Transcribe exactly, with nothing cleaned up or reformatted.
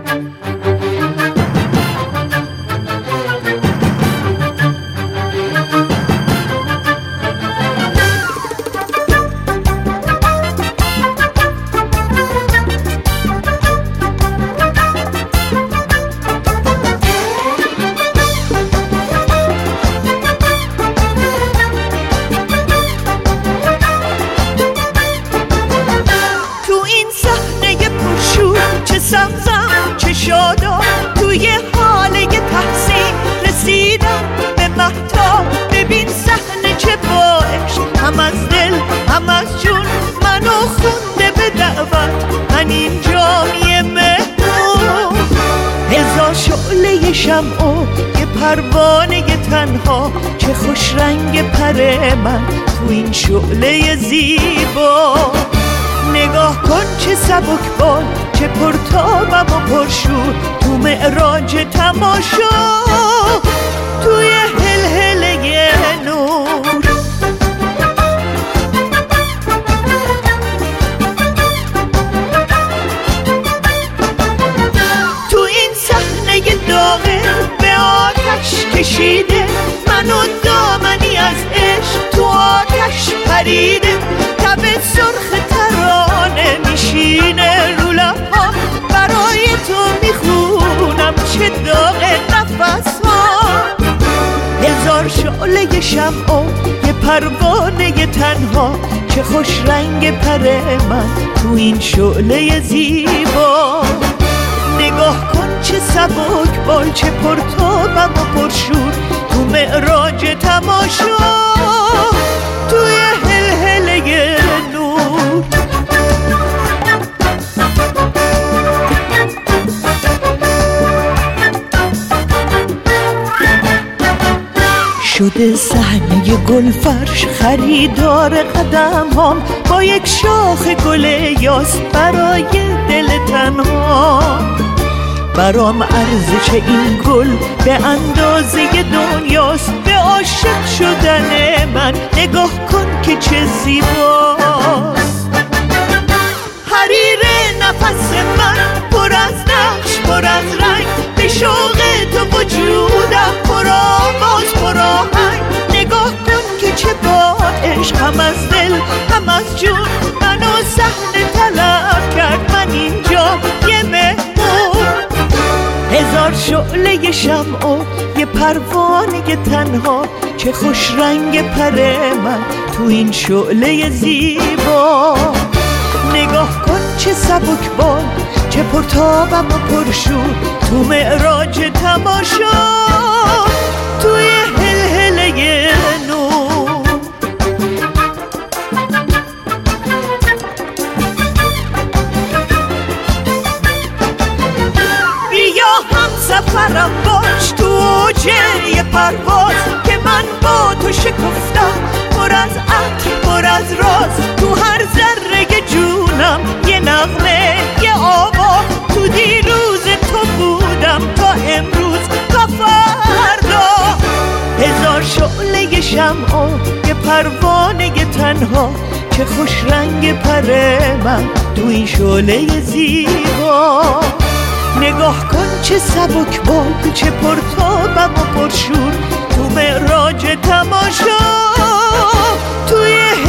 سمزم چه شادا توی حاله تحسین رسیدم به مهتاب. ببین صحنه چه با عشق، هم از دل هم از جون منو خونده به دعوت. من اینجام یه مهمون، هزار شعله شمع و یه پروانه تنها. چه خوش رنگ پر من تو این شعله زیبا. نگاه کن چه سبکبال، چه پرتابم و پرشور تو معراج تماشا، توی هلهله نور. تو این صحنه داغه به آتش کشیده، منو دامنی از عشق تو آتش پریده. تب سرخ ترانه میشینه رو لب‌ها، برای تو میخونم چه داغ نفس ها. هزار شعله شمع و یه پروانه تنها. چه خوش رنگ پر من تو این شعله زیبا. نگاه کن چه سبک بال، چه پرتابم و پرشور تو معراج تماشا، توی هلهله نور. شده صحنه گل فرش خریدار قدم هم، با یک شاخ گل یاس برای دل تنها. برام ارزش این گل به اندازه دنیاست، به عاشق شدن من نگاه کن که چه زیباست. حریر نفس من پر از نقش پر از رنگ، به شوق تو وجودم پر آواز پر آهنگ. نگاه کن که چه با عشق، هم از دل هم از جون منو صحنه طلب کرد. من اینجا یه مهمون، هزار شعله شمع و یه پروانه تنها. چه خوش رنگ پر من تو این شعله زیبا. نگاه کن چه سبکبال، چه پرتابم و پرشور تو معراج تماشا، توی هلهله نور. بیا هم سفرم باش تو اوج یه پرواز، که من با تو شکفتم پر از عطر پر از راز. تو هر ذره جونم یه نغمه یه آوا، تو دیروز تو بودم تا امروز تا فردا. هزار شعله شمع و یه پروانه تنها. چه خوش رنگ پر من تو این شعله زیبا. نگاه کن چه سبکبال، چه پرتابم و پرشور تو معراج تماشا، توی